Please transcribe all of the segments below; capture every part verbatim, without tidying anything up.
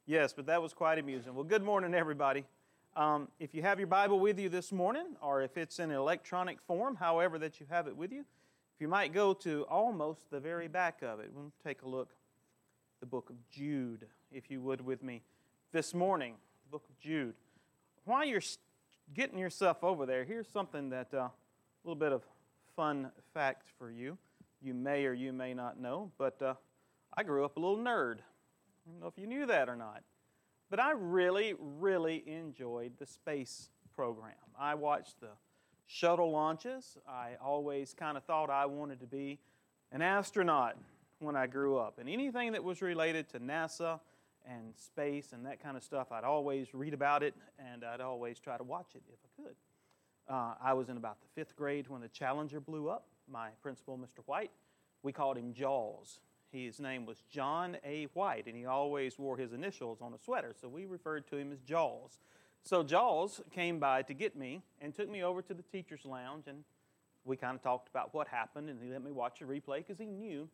Yes, but that was quite amusing. Well, good morning, everybody. Um, if you have your Bible with you this morning, or if it's in electronic form, however that you have it with you, if you might go to almost the very back of it, we'll take a look. The book of Jude, if you would with me this morning, the book of Jude. While you're getting yourself over there, here's something that, a uh, little bit of fun fact for you. You may or you may not know, but uh, I grew up a little nerd. I don't know if you knew that or not. But I really, really enjoyed the space program. I watched the shuttle launches. I always kind of thought I wanted to be an astronaut when I grew up. And anything that was related to NASA and space and that kind of stuff, I'd always read about it, and I'd always try to watch it if I could. Uh, I was in about the fifth grade when the Challenger blew up. My principal, Mister White, we called him Jaws. His name was John A. White, and he always wore his initials on a sweater, so we referred to him as Jaws. So Jaws came by to get me and took me over to the teacher's lounge, and we kind of talked about what happened, and he let me watch a replay because he knew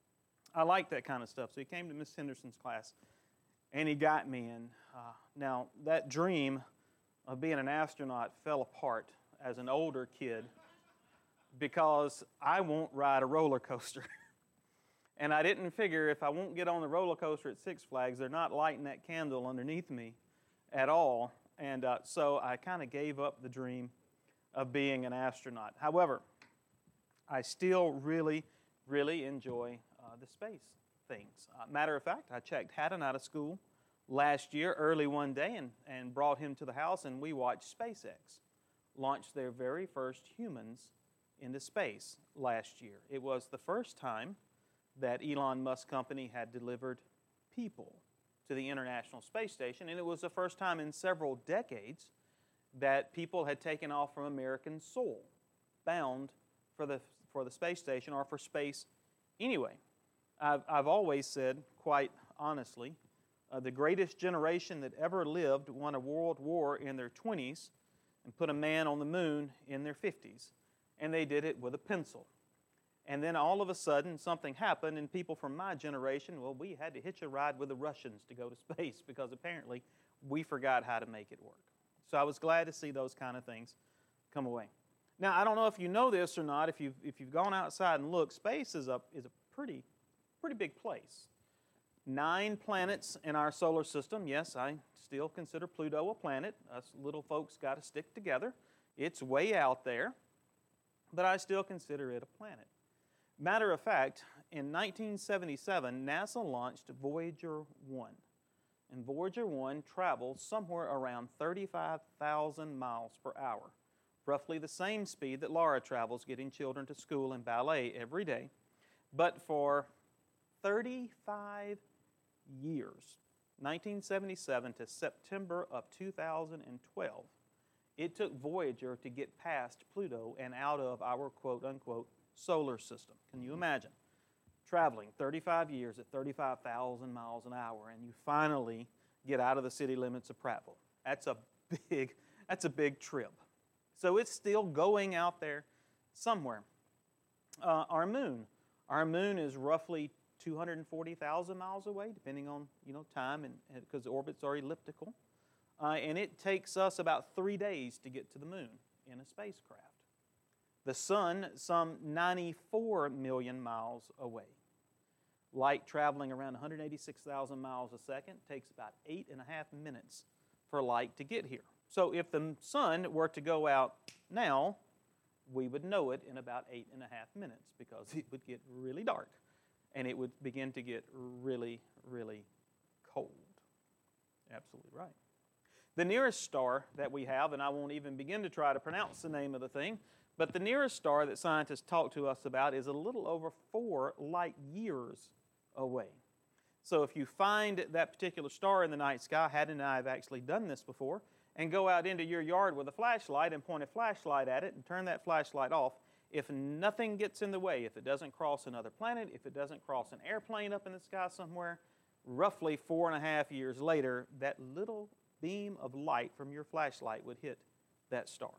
I liked that kind of stuff. So he came to Miss Henderson's class, and he got me in. Uh, now, that dream of being an astronaut fell apart as an older kid because I won't ride a roller coaster. And I didn't figure if I won't get on the roller coaster at Six Flags, they're not lighting that candle underneath me at all. And uh, so I kind of gave up the dream of being an astronaut. However, I still really, really enjoy uh, the space things. Uh, matter of fact, I checked Haddon out of school last year, early one day, and, and brought him to the house, and we watched SpaceX launch their very first humans into space last year. It was the first time that Elon Musk company had delivered people to the International Space Station, and it was the first time in several decades that people had taken off from American soil, bound for the for the space station or for space anyway. I've, I've always said, quite honestly, uh, the greatest generation that ever lived won a world war in their twenties and put a man on the moon in their fifties, and they did it with a pencil. And then all of a sudden, something happened, and people from my generation, well, we had to hitch a ride with the Russians to go to space because apparently we forgot how to make it work. So I was glad to see those kind of things come away. Now, I don't know if you know this or not. If you've, if you've gone outside and looked, space is a, is a pretty, pretty big place. Nine planets in our solar system. Yes, I still consider Pluto a planet. Us little folks got to stick together. It's way out there, but I still consider it a planet. Matter of fact, in nineteen seventy-seven, NASA launched Voyager one. And Voyager one traveled somewhere around thirty-five thousand miles per hour, roughly the same speed that Laura travels getting children to school and ballet every day. But for thirty-five years, nineteen seventy-seven to September of two thousand twelve, it took Voyager to get past Pluto and out of our quote-unquote solar system. Can you imagine traveling thirty-five years at thirty-five thousand miles an hour and you finally get out of the city limits of Prattville? That's a big, that's a big trip. So it's still going out there somewhere. Uh, our moon, our moon is roughly two hundred forty thousand miles away, depending on you know time and because the orbits are elliptical, uh, and it takes us about three days to get to the moon in a spacecraft. The sun, some ninety-four million miles away. Light traveling around one hundred eighty-six thousand miles a second takes about eight and a half minutes for light to get here. So if the sun were to go out now, we would know it in about eight and a half minutes because it would get really dark and it would begin to get really, really cold. Absolutely right. The nearest star that we have, and I won't even begin to try to pronounce the name of the thing, but the nearest star that scientists talk to us about is a little over four light years away. So if you find that particular star in the night sky, Haddon and I have actually done this before, and go out into your yard with a flashlight and point a flashlight at it and turn that flashlight off, if nothing gets in the way, if it doesn't cross another planet, if it doesn't cross an airplane up in the sky somewhere, roughly four and a half years later, that little beam of light from your flashlight would hit that star.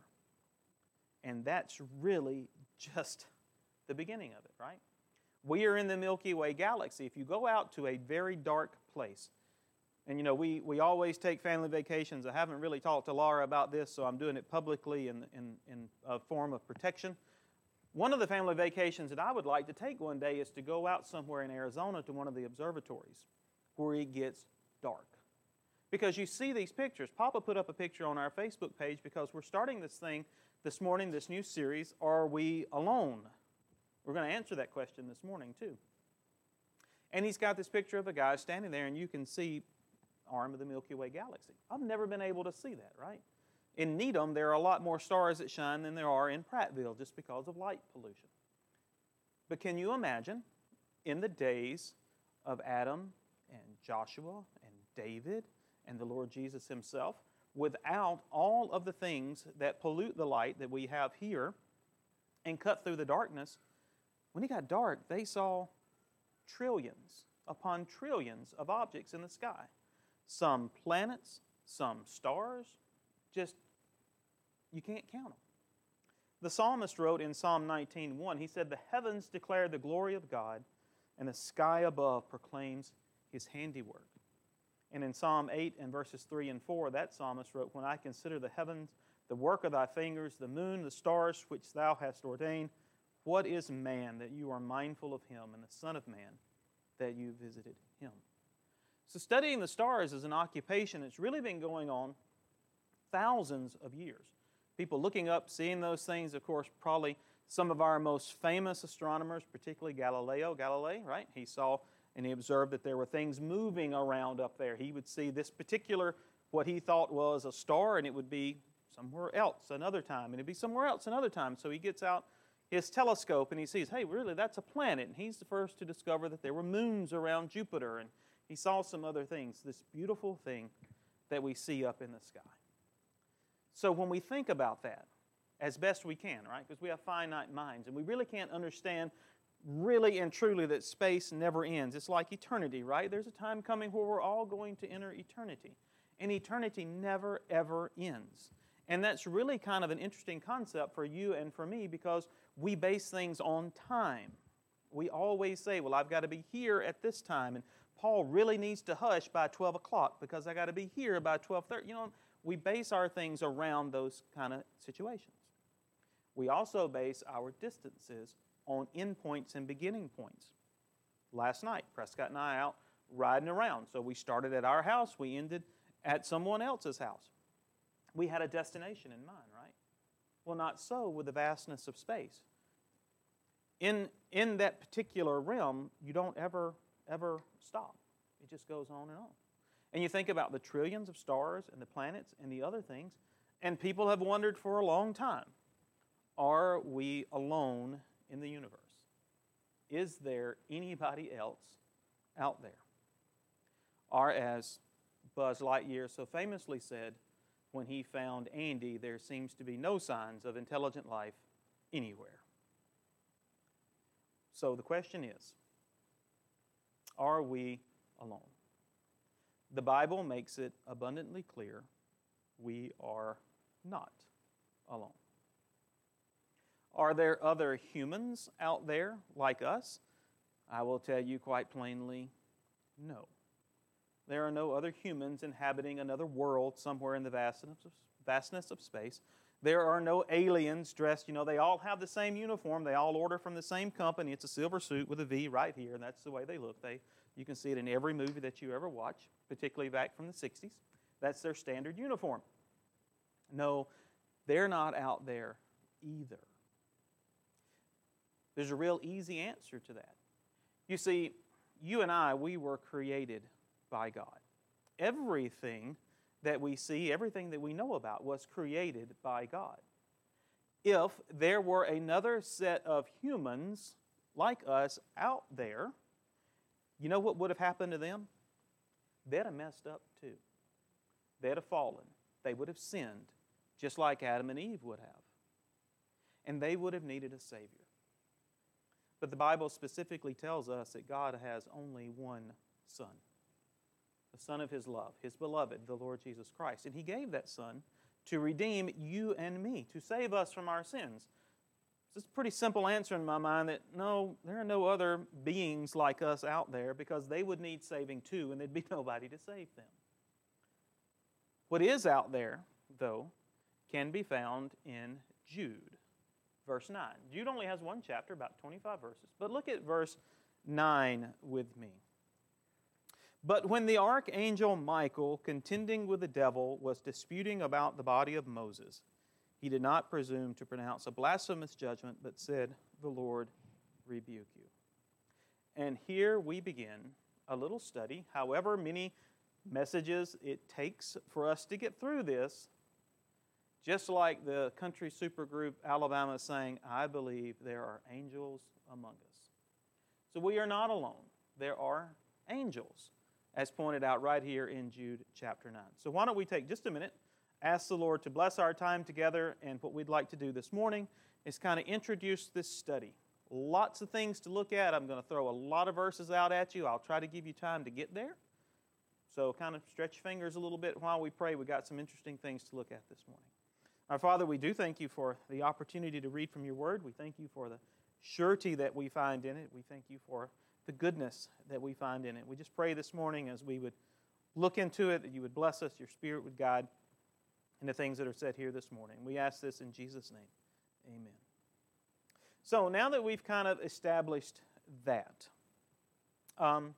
And that's really just the beginning of it, right? We are in the Milky Way galaxy. If you go out to a very dark place, And you know, we, we always take family vacations. I haven't really talked to Laura about this, so I'm doing it publicly in, in, in a form of protection. One of the family vacations that I would like to take one day is to go out somewhere in Arizona to one of the observatories where it gets dark. Because you see these pictures. Papa put up a picture on our Facebook page because we're starting this thing this morning, this new series, Are We Alone? We're going to answer that question this morning too. And he's got this picture of a guy standing there, and you can see arm of the Milky Way galaxy. I've never been able to see that, right? In Needham, there are a lot more stars that shine than there are in Prattville just because of light pollution. But can you imagine in the days of Adam and Joshua and David and the Lord Jesus himself, without all of the things that pollute the light that we have here and cut through the darkness, when it got dark, they saw trillions upon trillions of objects in the sky. Some planets, some stars, just, you can't count them. The psalmist wrote in Psalm nineteen one, he said, "The heavens declare the glory of God, and the sky above proclaims His handiwork." And in Psalm eight and verses three and four, that psalmist wrote, "When I consider the heavens, the work of thy fingers, the moon, the stars which thou hast ordained, what is man that you are mindful of him, and the son of man that you visited him?" So studying the stars is an occupation that's really been going on thousands of years. People looking up, seeing those things, of course, probably some of our most famous astronomers, particularly Galileo Galilei, right? He saw and he observed that there were things moving around up there. He would see this particular, what he thought was a star, and it would be somewhere else another time, and it'd be somewhere else another time. So he gets out his telescope and he sees, hey, really, that's a planet. And he's the first to discover that there were moons around Jupiter, and he saw some other things, this beautiful thing that we see up in the sky. So when we think about that, as best we can, right, because we have finite minds, and we really can't understand really and truly that space never ends. It's like eternity, right? There's a time coming where we're all going to enter eternity, and eternity never, ever ends. And that's really kind of an interesting concept for you and for me because we base things on time. We always say, well, I've got to be here at this time, and Paul really needs to hush by twelve o'clock because I got to be here by twelve thirty. You know, we base our things around those kind of situations. We also base our distances on endpoints and beginning points. Last night, Prescott and I out riding around. So we started at our house, we ended at someone else's house. We had a destination in mind, right? Well, not so with the vastness of space. In, in that particular realm, you don't ever, ever stop. It just goes on and on. And you think about the trillions of stars and the planets and the other things, and people have wondered for a long time, are we alone in the universe? Is there anybody else out there? Or as Buzz Lightyear so famously said, when he found Andy, there seems to be no signs of intelligent life anywhere. So the question is, are we alone? The Bible makes it abundantly clear we are not alone. Are there other humans out there like us? I will tell you quite plainly, no. There are no other humans inhabiting another world somewhere in the vastness of, vastness of space. There are no aliens dressed, you know, they all have the same uniform. They all order from the same company. It's a silver suit with a V right here, and that's the way they look. They, you can see it in every movie that you ever watch, particularly back from the sixties. That's their standard uniform. No, they're not out there either. There's a real easy answer to that. You see, you and I, we were created by God. Everything that we see, everything that we know about was created by God. If there were another set of humans like us out there, you know what would have happened to them? They'd have messed up too. They'd have fallen. They would have sinned, just like Adam and Eve would have. And they would have needed a Savior. But the Bible specifically tells us that God has only one Son, the Son of His love, His beloved, the Lord Jesus Christ. And He gave that Son to redeem you and me, to save us from our sins. It's a pretty simple answer in my mind that no, there are no other beings like us out there because they would need saving too, and there'd be nobody to save them. What is out there, though, can be found in Jude, verse nine. Jude only has one chapter, about twenty-five verses. But look at verse nine with me. But when the archangel Michael, contending with the devil, was disputing about the body of Moses, he did not presume to pronounce a blasphemous judgment, but said, "The Lord rebuke you." And here we begin a little study, however many messages it takes for us to get through this, just like the country supergroup Alabama saying, "I believe there are angels among us." So we are not alone. There are angels, as pointed out right here in Jude chapter nine. So why don't we take just a minute, ask the Lord to bless our time together, and what we'd like to do this morning is kind of introduce this study. Lots of things to look at. I'm going to throw a lot of verses out at you. I'll try to give you time to get there. So kind of stretch your fingers a little bit while we pray. We've got some interesting things to look at this morning. Our Father, we do thank you for the opportunity to read from your word. We thank you for the surety that we find in it. We thank you for the goodness that we find in it. We just pray this morning as we would look into it, that you would bless us, your Spirit would guide in the things that are said here this morning. We ask this in Jesus' name. Amen. So now that we've kind of established that, um,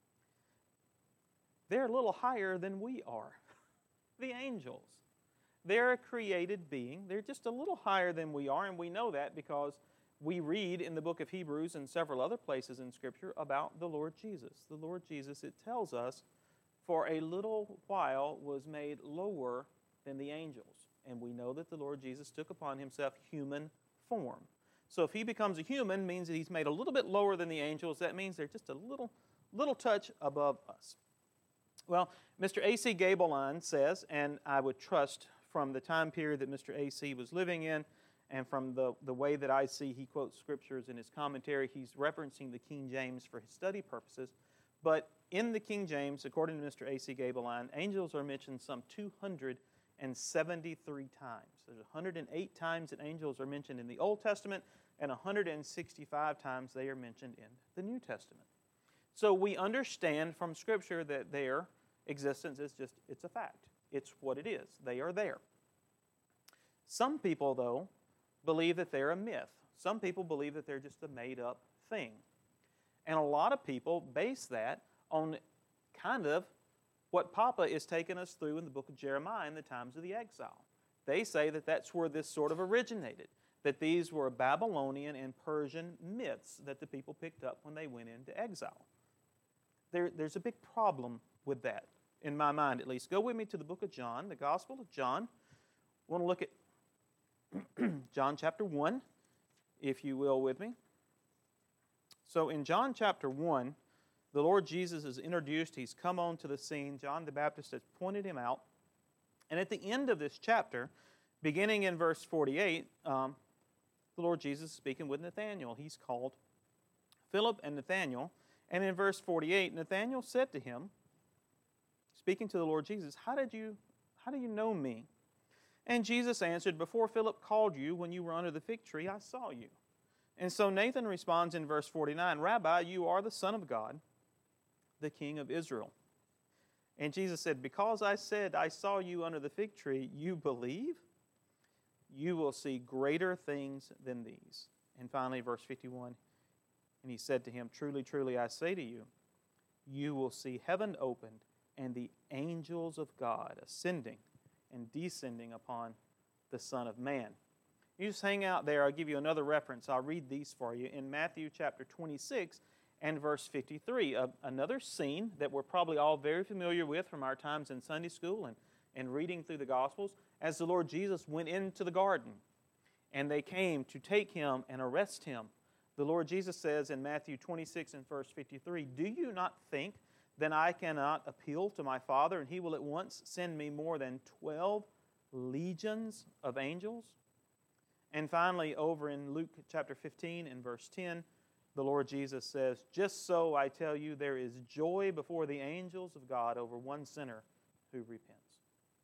they're a little higher than we are. The angels. They're a created being. They're just a little higher than we are, and we know that because we read in the book of Hebrews and several other places in Scripture about the Lord Jesus. The Lord Jesus, it tells us, for a little while was made lower than the angels. And we know that the Lord Jesus took upon himself human form. So if he becomes a human, means that he's made a little bit lower than the angels. That means they're just a little, little touch above us. Well, Mister A C Gabeline says, and I would trust from the time period that Mister A C was living in, and from the, the way that I see he quotes scriptures in his commentary, he's referencing the King James for his study purposes. But in the King James, according to Mister A C Gabeline, angels are mentioned some two hundred seventy-three times. There's one hundred eight times that angels are mentioned in the Old Testament, and one hundred sixty-five times they are mentioned in the New Testament. So we understand from Scripture that their existence is just, it's a fact. It's what it is. They are there. Some people, though, believe that they're a myth. Some people believe that they're just a made-up thing. And a lot of people base that on kind of what Papa is taking us through in the book of Jeremiah in the times of the exile. They say that that's where this sort of originated, that these were Babylonian and Persian myths that the people picked up when they went into exile. There, there's a big problem with that, in my mind at least. Go with me to the book of John, the Gospel of John. I want to look at John chapter one, if you will, with me. So in John chapter one, the Lord Jesus is introduced. He's come onto the scene. John the Baptist has pointed him out. And at the end of this chapter, beginning in verse forty-eight, um, the Lord Jesus is speaking with Nathanael. He's called Philip and Nathanael. And in verse forty-eight, Nathanael said to him, speaking to the Lord Jesus, How did you, how do you know me? And Jesus answered, Before Philip called you, when you were under the fig tree, I saw you. And so Nathan responds in verse forty-nine, Rabbi, you are the Son of God, the King of Israel. And Jesus said, Because I said I saw you under the fig tree, you believe? You will see greater things than these. And finally, verse fifty-one, and he said to him, Truly, truly, I say to you, you will see heaven opened and the angels of God ascending and descending upon the Son of Man. You just hang out there. I'll give you another reference. I'll read these for you. In Matthew chapter twenty-six and verse fifty-three, uh, another scene that we're probably all very familiar with from our times in Sunday school and, and reading through the Gospels, as the Lord Jesus went into the garden and they came to take him and arrest him. The Lord Jesus says in Matthew twenty-six and verse fifty-three, Do you not think that I cannot appeal to my Father and he will at once send me more than twelve legions of angels? And finally, over in Luke chapter fifteen and verse ten, the Lord Jesus says, Just so I tell you, there is joy before the angels of God over one sinner who repents.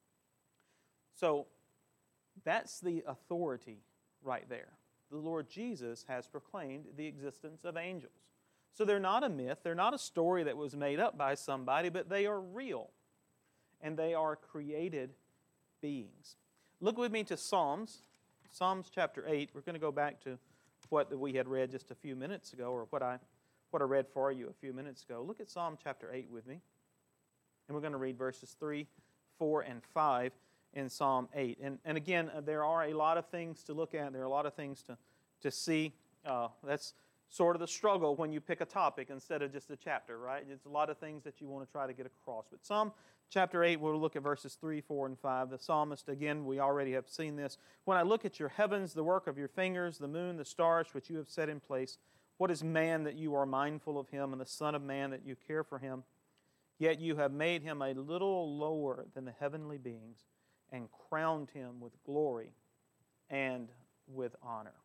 So that's the authority right there. The Lord Jesus has proclaimed the existence of angels. So they're not a myth, they're not a story that was made up by somebody, but they are real. and they are created beings. Look with me to Psalms, Psalms chapter eight. We're going to go back to what we had read just a few minutes ago, or what I, what I read for you a few minutes ago. Look at Psalm chapter eight with me, and we're going to read verses three, four, and five in Psalm eight. And, and again, there are a lot of things to look at. There are a lot of things to, to see. Uh, that's sort of the struggle when you pick a topic instead of just a chapter, right? It's a lot of things that you want to try to get across. But Psalm chapter eight, we'll look at verses three, four, and five. The psalmist, again, we already have seen this. When I look at your heavens, the work of your fingers, the moon, the stars, which you have set in place, what is man that you are mindful of him, and the son of man that you care for him? Yet you have made him a little lower than the heavenly beings, and crowned him with glory and with honor.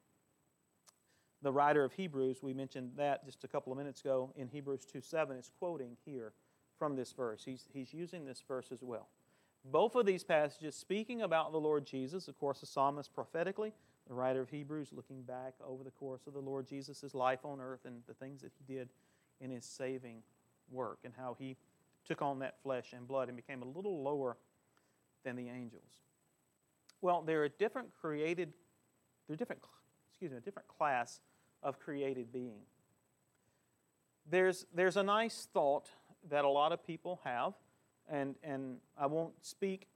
The writer of Hebrews, we mentioned that just a couple of minutes ago, in Hebrews two seven, is quoting here from this verse. He's, he's using this verse as well. Both of these passages speaking about the Lord Jesus, of course, the psalmist prophetically, the writer of Hebrews looking back over the course of the Lord Jesus' life on earth and the things that he did in his saving work, and how he took on that flesh and blood and became a little lower than the angels. Well, there are different created, there are different, excuse me, a different class of created being. There's, there's a nice thought that a lot of people have, and, and I won't speak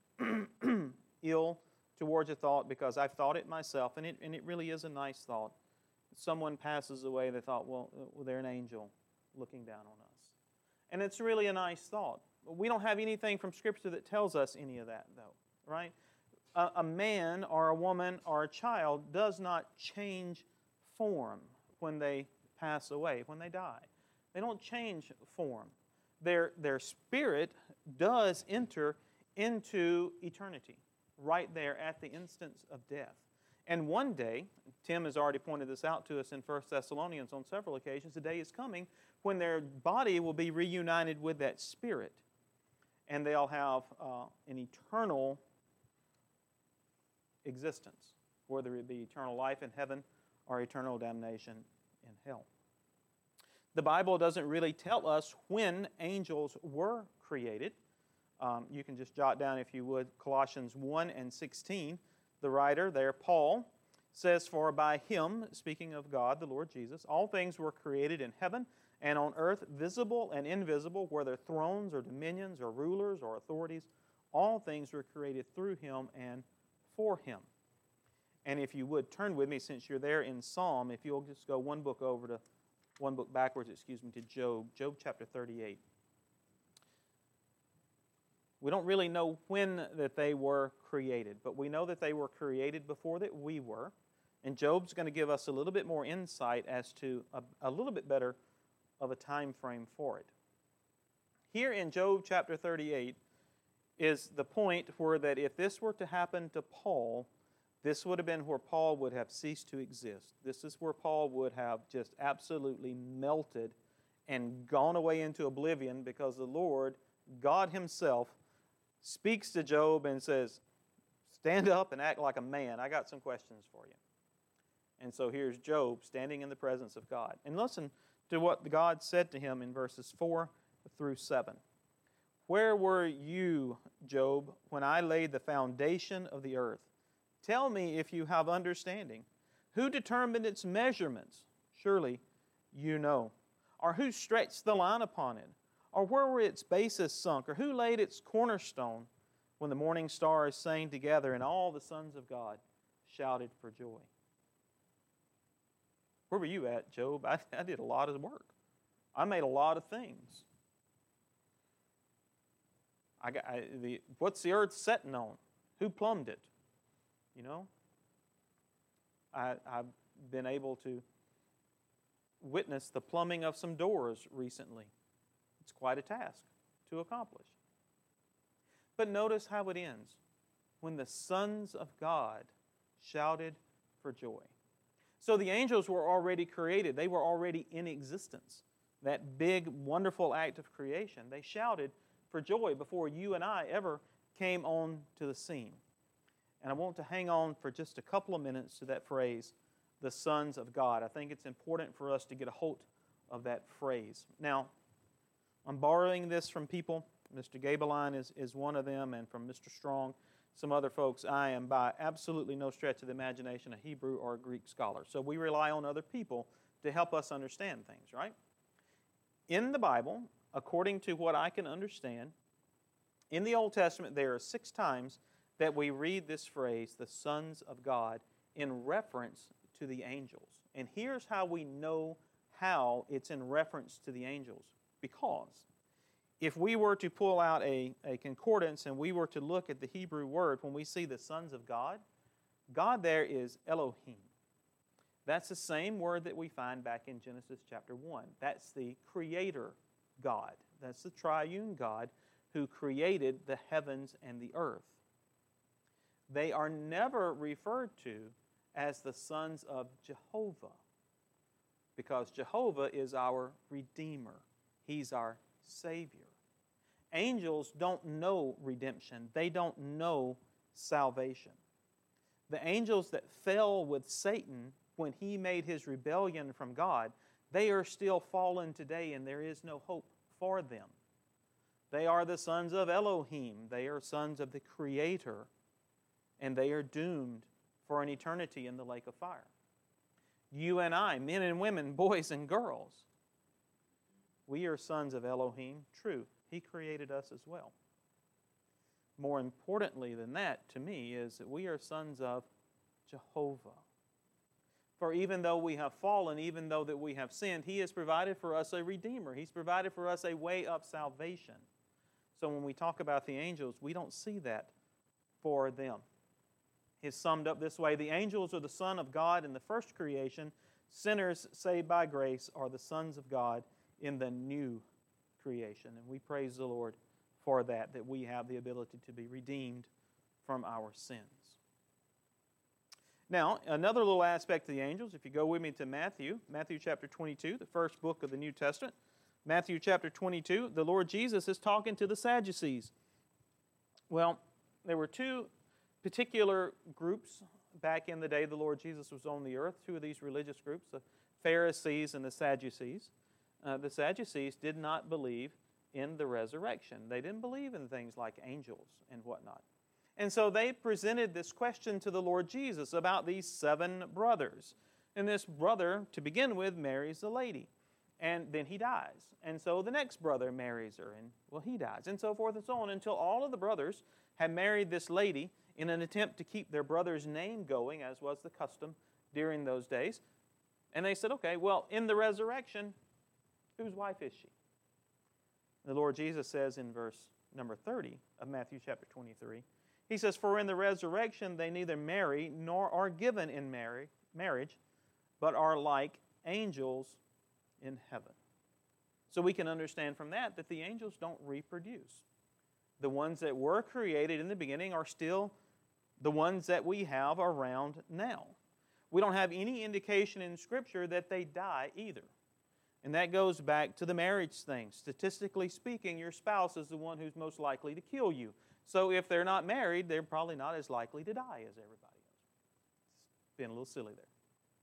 ill towards a thought because I've thought it myself, and it, and it really is a nice thought. Someone passes away, they thought, well, they're an angel looking down on us. And it's really a nice thought. We don't have anything from Scripture that tells us any of that, though, right? A, a man or a woman or a child does not change form when they pass away, when they die. They don't change form. Their, their spirit does enter into eternity, right there at the instance of death. And one day, Tim has already pointed this out to us in First Thessalonians on several occasions, the day is coming when their body will be reunited with that spirit. And they'll have uh, an eternal existence, whether it be eternal life in heaven or eternal damnation in hell. The Bible doesn't really tell us when angels were created. Um, you can just jot down, if you would, Colossians one and sixteen. The writer there, Paul, says, "For by him," speaking of God, the Lord Jesus, "all things were created in heaven and on earth, visible and invisible, whether thrones or dominions or rulers or authorities. All things were created through him and for him." And if you would, turn with me, since you're there in Psalm, if you'll just go one book over to, one book backwards, excuse me, to Job, Job chapter thirty-eight. We don't really know when that they were created, but we know that they were created before that we were. And Job's going to give us a little bit more insight as to a, a little bit better of a time frame for it. Here in Job chapter thirty-eight is the point where that if this were to happen to Paul, this would have been where Paul would have ceased to exist. This is where Paul would have just absolutely melted and gone away into oblivion, because the Lord, God himself, speaks to Job and says, "Stand up and act like a man. I got some questions for you." And so here's Job standing in the presence of God. And listen to what God said to him in verses four through seven. "Where were you, Job, when I laid the foundation of the earth? Tell me if you have understanding. Who determined its measurements? Surely you know. Or who stretched the line upon it? Or where were its bases sunk? Or who laid its cornerstone when the morning stars sang together and all the sons of God shouted for joy?" Where were you at, Job? I, I did a lot of work. I made a lot of things. I got, I, the, what's the earth sitting on? Who plumbed it? You know? I, I've been able to witness the plumbing of some doors recently. It's quite a task to accomplish. But notice how it ends. When the sons of God shouted for joy. So the angels were already created. They were already in existence. That big, wonderful act of creation. They shouted for joy before you and I ever came on to the scene. And I want to hang on for just a couple of minutes to that phrase, the sons of God. I think it's important for us to get a hold of that phrase. Now, I'm borrowing this from people Mister Gabeline is, is one of them, and from Mister Strong, some other folks. I am by absolutely no stretch of the imagination a Hebrew or a Greek scholar. So we rely on other people to help us understand things, right? In the Bible, according to what I can understand, in the Old Testament there are six times that we read this phrase, the sons of God, in reference to the angels. And here's how we know how it's in reference to the angels. Because if we were to pull out a, a concordance and we were to look at the Hebrew word, when we see the sons of God, God there is Elohim. That's the same word that we find back in Genesis chapter one. That's the creator God. That's the triune God who created the heavens and the earth. They are never referred to as the sons of Jehovah, because Jehovah is our Redeemer. He's our Savior. Angels don't know redemption. They don't know salvation. The angels that fell with Satan when he made his rebellion from God, they are still fallen today, and there is no hope for them. They are the sons of Elohim. They are sons of the Creator, and they are doomed for an eternity in the lake of fire. You and I, men and women, boys and girls, we are sons of Elohim. True, He created us as well. More importantly than that, to me, is that we are sons of Jehovah. For even though we have fallen, even though that we have sinned, He has provided for us a Redeemer. He's provided for us a way of salvation. So when we talk about the angels, we don't see that for them. It's summed up this way: the angels are the Son of God in the first creation. Sinners saved by grace are the sons of God in the new creation. And we praise the Lord for that, that we have the ability to be redeemed from our sins. Now, another little aspect of the angels, if you go with me to Matthew, Matthew chapter twenty-two, the first book of the New Testament. Matthew chapter twenty-two, the Lord Jesus is talking to the Sadducees. Well, there were two particular groups back in the day the Lord Jesus was on the earth, two of these religious groups, the Pharisees and the Sadducees. Uh, the Sadducees did not believe in the resurrection. They didn't believe in things like angels and whatnot. And so they presented this question to the Lord Jesus about these seven brothers. And this brother, to begin with, marries a lady. And then he dies. And so the next brother marries her, and, well, he dies. And so forth and so on, until all of the brothers had married this lady in an attempt to keep their brother's name going, as was the custom during those days. And they said, okay, well, in the resurrection, whose wife is she? The Lord Jesus says in verse number thirty of Matthew chapter twenty-three, He says, for in the resurrection they neither marry nor are given in marry, marriage, but are like angels in heaven. So we can understand from that that the angels don't reproduce. The ones that were created in the beginning are still the ones that we have around now. We don't have any indication in Scripture that they die either. And that goes back to the marriage thing. Statistically speaking, your spouse is the one who's most likely to kill you. So if they're not married, they're probably not as likely to die as everybody else. It's been a little silly there.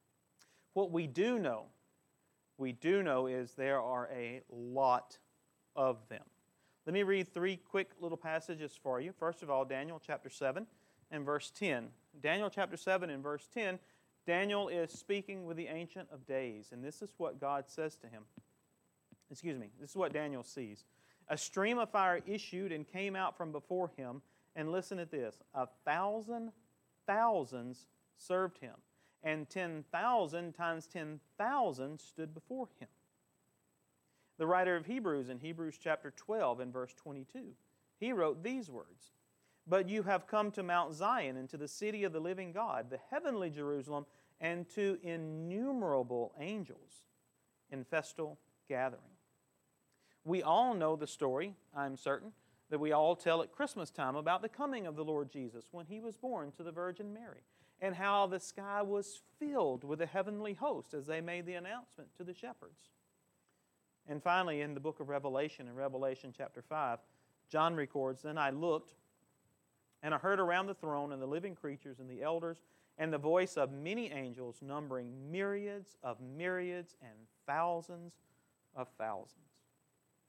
What we do know, we do know is there are a lot of them. Let me read three quick little passages for you. First of all, Daniel chapter seven and verse ten. Daniel chapter seven and verse ten, Daniel is speaking with the Ancient of Days, and this is what God says to him. Excuse me, this is what Daniel sees. A stream of fire issued and came out from before him, and listen at this, a thousand thousands served him, and ten thousand times ten thousand stood before him. The writer of Hebrews in Hebrews chapter twelve and verse twenty-two, he wrote these words, but you have come to Mount Zion and to the city of the living God, the heavenly Jerusalem, and to innumerable angels in festal gathering. We all know the story, I'm certain, that we all tell at Christmas time about the coming of the Lord Jesus when He was born to the Virgin Mary, and how the sky was filled with a heavenly host as they made the announcement to the shepherds. And finally, in the book of Revelation, in Revelation chapter five, John records, then I looked, and I heard around the throne and the living creatures and the elders, and the voice of many angels, numbering myriads of myriads and thousands of thousands.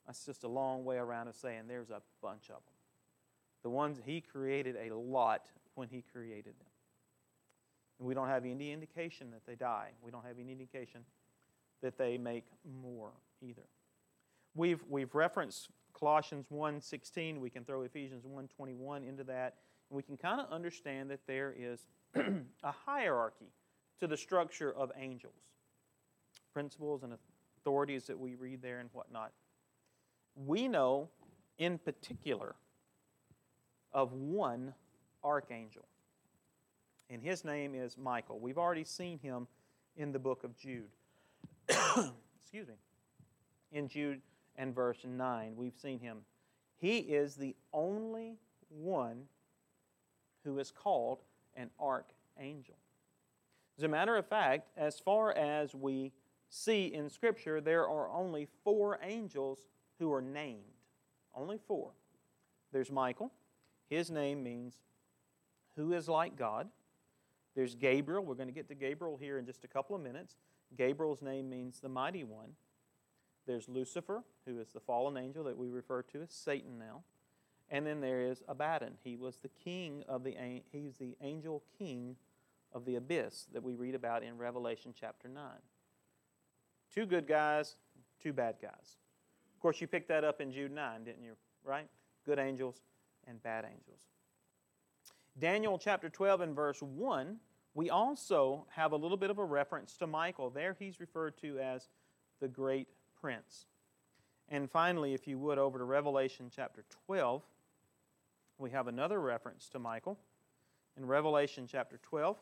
That's just a long way around of saying there's a bunch of them. The ones He created a lot when He created them. And we don't have any indication that they die. We don't have any indication that they make more either. We've, we've referenced Colossians one sixteen. We can throw Ephesians one twenty-one into that. And we can kind of understand that there is a hierarchy to the structure of angels. Principles and authorities that we read there and whatnot. We know in particular of one archangel. And his name is Michael. We've already seen him in the book of Jude. Excuse me. In Jude and verse nine, we've seen him. He is the only one who is called an archangel. As a matter of fact, as far as we see in Scripture, there are only four angels who are named. Only four. There's Michael. His name means who is like God. There's Gabriel. We're going to get to Gabriel here in just a couple of minutes. Gabriel's name means the mighty one. There's Lucifer, who is the fallen angel that we refer to as Satan now. And then there is Abaddon. He was the king of the he's the angel king of the abyss that we read about in Revelation chapter nine. Two good guys, two bad guys. Of course, you picked that up in Jude nine, didn't you? Right? Good angels and bad angels. Daniel chapter twelve and verse one, we also have a little bit of a reference to Michael. There he's referred to as the great prince. And finally, if you would, over to Revelation chapter twelve, we have another reference to Michael. In Revelation chapter twelve,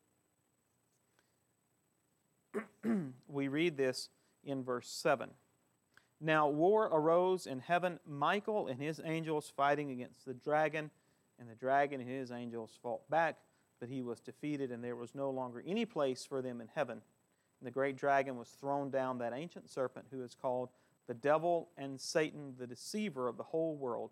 we read this in verse seven. Now war arose in heaven, Michael and his angels fighting against the dragon, and the dragon and his angels fought back, but he was defeated, and there was no longer any place for them in heaven. And the great dragon was thrown down, that ancient serpent who is called the devil and Satan, the deceiver of the whole world.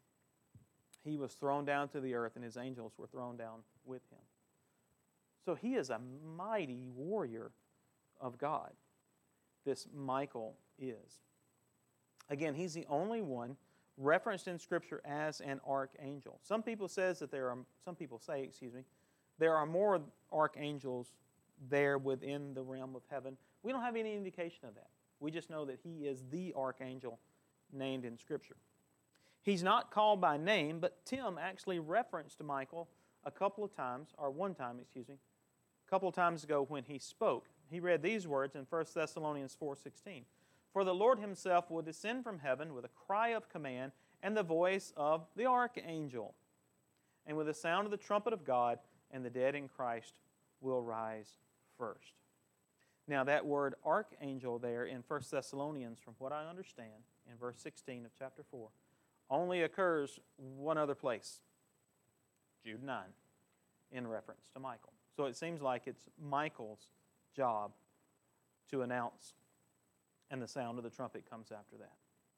He was thrown down to the earth, and his angels were thrown down with him. So he is a mighty warrior of God. This Michael is. Again, he's the only one referenced in Scripture as an archangel. Some people says that there are some people say, excuse me, there are more archangels there within the realm of heaven. We don't have any indication of that. We just know that he is the archangel named in Scripture. He's not called by name, but Tim actually referenced Michael a couple of times, or one time, excuse me, a couple of times ago when he spoke. He read these words in First Thessalonians four sixteen. For the Lord himself will descend from heaven with a cry of command and the voice of the archangel, and with the sound of the trumpet of God, and the dead in Christ will rise first. Now that word archangel there in First Thessalonians, from what I understand, in verse sixteen of chapter four, only occurs one other place, Jude nine, in reference to Michael. So it seems like it's Michael's job to announce, and the sound of the trumpet comes after that.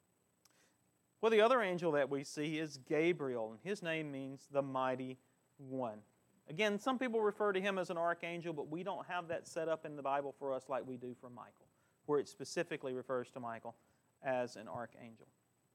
Well, the other angel that we see is Gabriel, and his name means the mighty one. Again, some people refer to him as an archangel, but we don't have that set up in the Bible for us like we do for Michael, where it specifically refers to Michael as an archangel.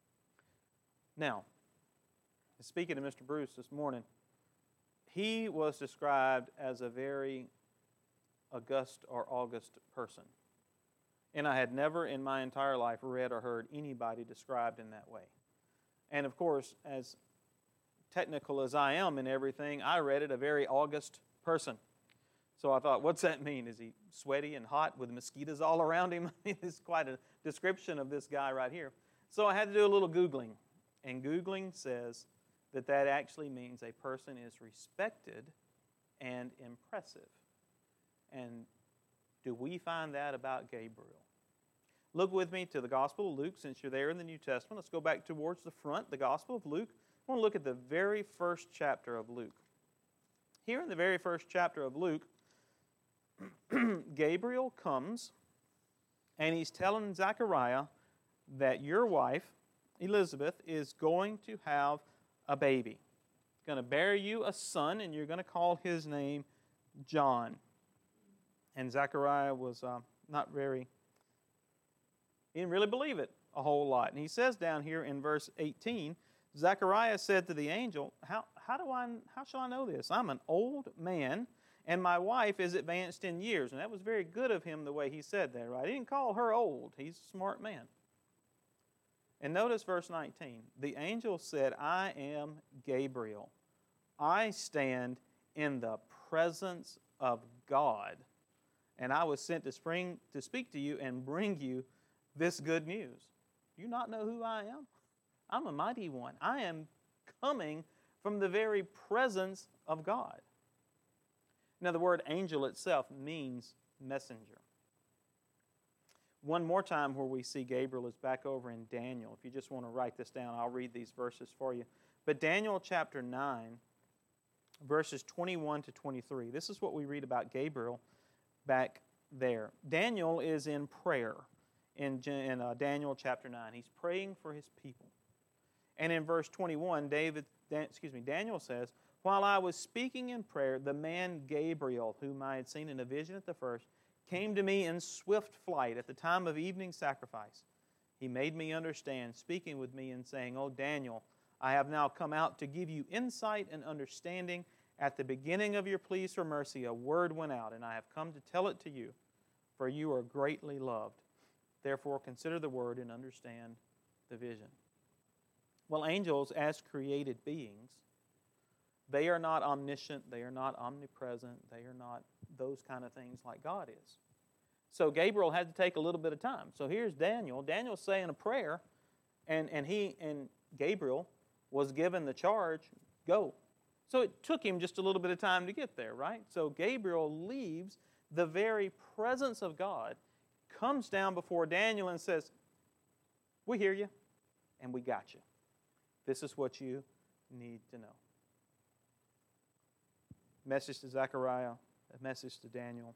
Now, speaking to Mister Bruce this morning, he was described as a very august or august person. And I had never in my entire life read or heard anybody described in that way. And of course, as technical as I am in everything, I read it a very august person. So I thought, what's that mean? Is he sweaty and hot with mosquitoes all around him? I mean, it's quite a description of this guy right here. So I had to do a little Googling. And Googling says that that actually means a person is respected and impressive. And do we find that about Gabriel? Look with me to the Gospel of Luke, since you're there in the New Testament. Let's go back towards the front, the Gospel of Luke. I want to look at the very first chapter of Luke. Here in the very first chapter of Luke, Gabriel comes, and he's telling Zechariah that your wife, Elizabeth, is going to have a baby. He's going to bear you a son, and you're going to call his name John. And Zechariah was uh, not very, he didn't really believe it. a whole lot. And he says down here in verse eighteen, Zechariah said to the angel, how, how, do I, how shall I know this? I'm an old man, and my wife is advanced in years. And that was very good of him the way he said that, right? He didn't call her old. He's a smart man. And notice verse nineteen. The angel said, I am Gabriel. I stand in the presence of God, and I was sent to spring to speak to you and bring you this good news. Do you not know who I am? I'm a mighty one. I am coming from the very presence of God. Now, the word angel itself means messenger. One more time where we see Gabriel is back over in Daniel. If you just want to write this down, I'll read these verses for you. But Daniel chapter nine, verses twenty-one to twenty-three. This is what we read about Gabriel back there. Daniel is in prayer in, in uh, Daniel chapter nine. He's praying for his people. And in verse twenty-one, David, Dan, excuse me, Daniel says, while I was speaking in prayer, the man Gabriel, whom I had seen in a vision at the first, came to me in swift flight at the time of evening sacrifice. He made me understand, speaking with me and saying, O Daniel, I have now come out to give you insight and understanding. At the beginning of your pleas for mercy, a word went out, and I have come to tell it to you, for you are greatly loved. Therefore, consider the word and understand the vision. Well, angels, as created beings, they are not omniscient, they are not omnipresent, they are not those kind of things like God is. So Gabriel had to take a little bit of time. So here's Daniel. Daniel's saying a prayer, and, and he and Gabriel was given the charge, go. So it took him just a little bit of time to get there, right? So Gabriel leaves the very presence of God, comes down before Daniel and says, we hear you, and we got you. This is what you need to know. Message to Zechariah, a message to Daniel.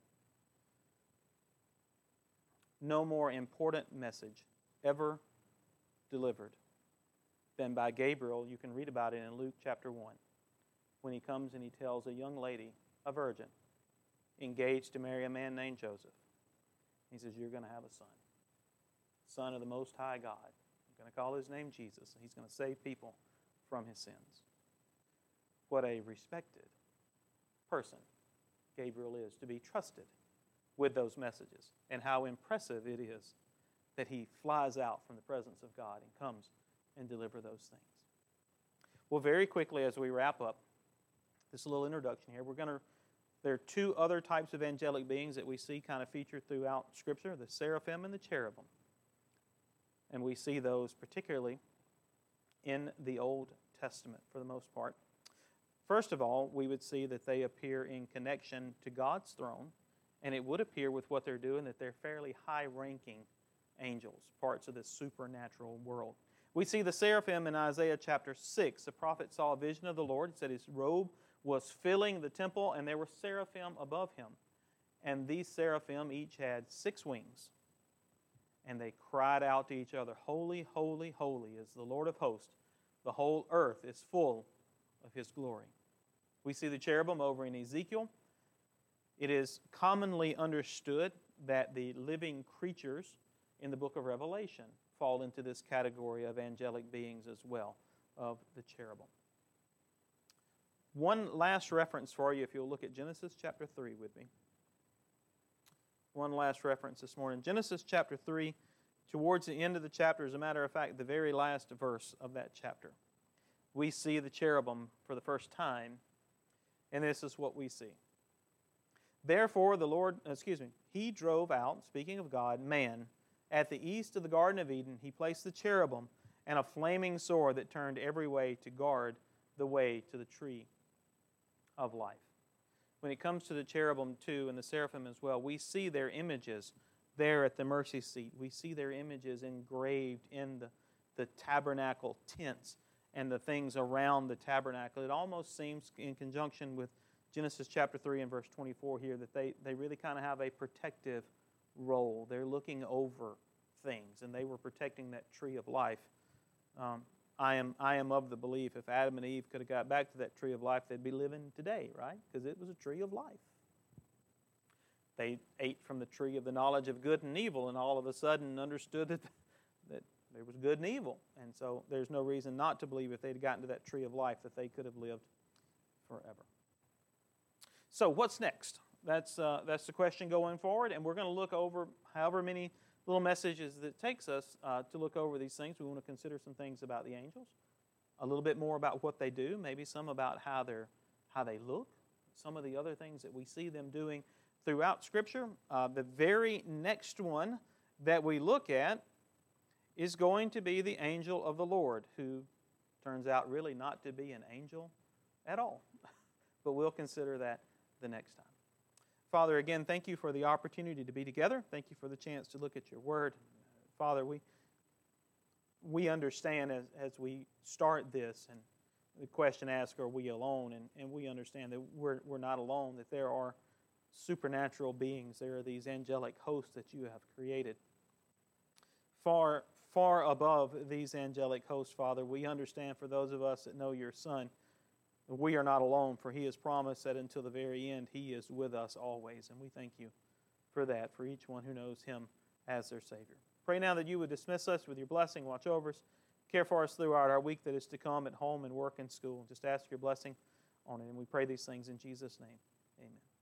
No more important message ever delivered than by Gabriel. You can read about it in Luke chapter one, when he comes and he tells a young lady, a virgin, engaged to marry a man named Joseph. He says, you're going to have a son, son of the Most High God. You're going to call his name Jesus, and he's going to save people from his sins. What a respected person Gabriel is, to be trusted with those messages, and how impressive it is that he flies out from the presence of God and comes and delivers those things. Well, very quickly as we wrap up this little introduction here, we're going to, there are two other types of angelic beings that we see kind of featured throughout Scripture, the seraphim and the cherubim. And we see those particularly in the Old Testament for the most part. First of all, we would see that they appear in connection to God's throne, and it would appear with what they're doing that they're fairly high-ranking angels, parts of this supernatural world. We see the seraphim in Isaiah chapter six. The prophet saw a vision of the Lord. It said his robe was filling the temple, and there were seraphim above him. And these seraphim each had six wings, and they cried out to each other, holy, holy, holy is the Lord of hosts. The whole earth is full of his glory. We see the cherubim over in Ezekiel. It is commonly understood that the living creatures in the book of Revelation fall into this category of angelic beings as well, of the cherubim. One last reference for you, if you'll look at Genesis chapter three with me. One last reference this morning. Genesis chapter three, towards the end of the chapter, as a matter of fact, the very last verse of that chapter, we see the cherubim for the first time, and this is what we see. Therefore, the Lord, excuse me, he drove out, speaking of God, man, at the east of the Garden of Eden. He placed the cherubim and a flaming sword that turned every way to guard the way to the tree of life. When it comes to the cherubim too, and the seraphim as well, we see their images there at the mercy seat. We see their images engraved in the, the tabernacle tents and the things around the tabernacle. It almost seems, in conjunction with Genesis chapter three and verse twenty-four here, that they, they really kind of have a protective role. They're looking over things, and they were protecting that tree of life. Um, I am I am of the belief if Adam and Eve could have got back to that tree of life, they'd be living today, right? Because it was a tree of life. They ate from the tree of the knowledge of good and evil, and all of a sudden understood that, that there was good and evil. And so there's no reason not to believe if they'd gotten to that tree of life that they could have lived forever. So what's next? That's, uh, that's the question going forward, and we're going to look over however many little messages that it takes us uh, to look over these things. We want to consider some things about the angels, a little bit more about what they do, maybe some about how they're how they look, some of the other things that we see them doing throughout Scripture. Uh, the very next one that we look at is going to be the angel of the Lord, who turns out really not to be an angel at all. But we'll consider that the next time. Father, again, thank you for the opportunity to be together. Thank you for the chance to look at your word. Father, we we understand as, as we start this, and the question asked, are we alone? And, and we understand that we're, we're not alone, that there are supernatural beings. There are these angelic hosts that you have created. Far, far above these angelic hosts, Father, we understand for those of us that know your Son, we are not alone, for He has promised that until the very end He is with us always. And we thank you for that, for each one who knows Him as their Savior. Pray now that you would dismiss us with your blessing, watch over us, care for us throughout our week that is to come at home and work and school. Just ask your blessing on it, and we pray these things in Jesus' name. Amen.